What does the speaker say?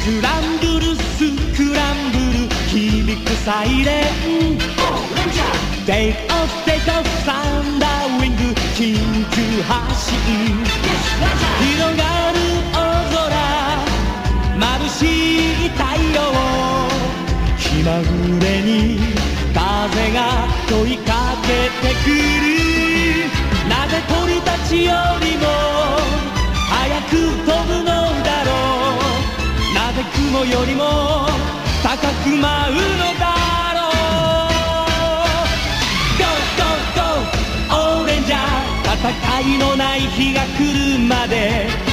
スクランブルスクランブル響くサイレンテイクオフテイクオフサンダーウィング緊急発進広がる大空眩しい太陽気まぐれに風が問いかけてくるなぜ鳥たちよりも早く飛ぶのだろうなぜ雲よりも高く舞うのだろう Go go go オレンジャー戦いのない日が来るまで